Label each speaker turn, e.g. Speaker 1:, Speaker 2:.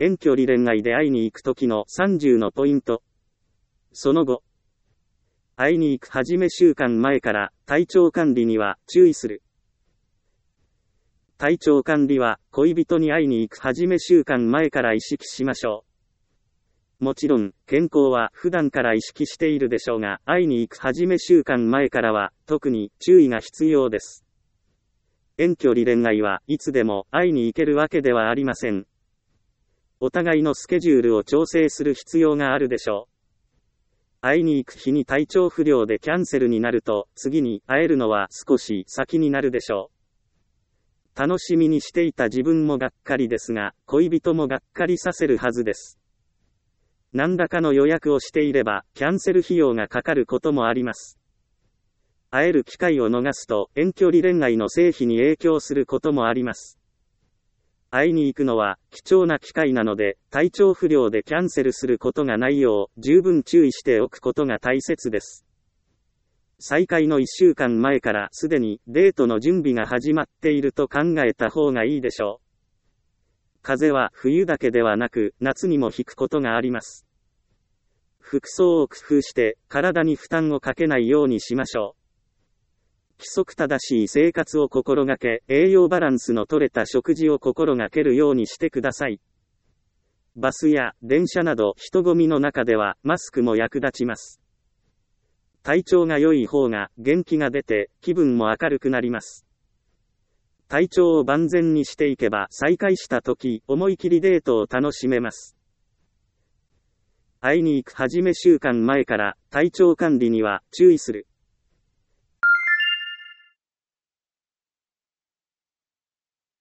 Speaker 1: 遠距離恋愛で会いに行く時の30のポイント。その後、会いに行くはじめ週間前から体調管理には注意する。体調管理は恋人に会いに行くはじめ週間前から意識しましょう。もちろん、健康は普段から意識しているでしょうが、会いに行くはじめ週間前からは特に注意が必要です。遠距離恋愛はいつでも会いに行けるわけではありません。お互いのスケジュールを調整する必要があるでしょう。会いに行く日に体調不良でキャンセルになると、次に会えるのは少し先になるでしょう。楽しみにしていた自分もがっかりですが、恋人もがっかりさせるはずです。何らかの予約をしていれば、キャンセル費用がかかることもあります。会える機会を逃すと、遠距離恋愛の成否に影響することもあります。会いに行くのは貴重な機会なので、体調不良でキャンセルすることがないよう、十分注意しておくことが大切です。再会の1週間前からすでにデートの準備が始まっていると考えた方がいいでしょう。風邪は冬だけではなく、夏にもひくことがあります。服装を工夫して体に負担をかけないようにしましょう。規則正しい生活を心がけ、栄養バランスの取れた食事を心がけるようにしてください。バスや電車など人混みの中ではマスクも役立ちます。体調が良い方が元気が出て気分も明るくなります。体調を万全にしていけば再会した時、思い切りデートを楽しめます。会いに行くはじめ週間前から体調管理には注意する。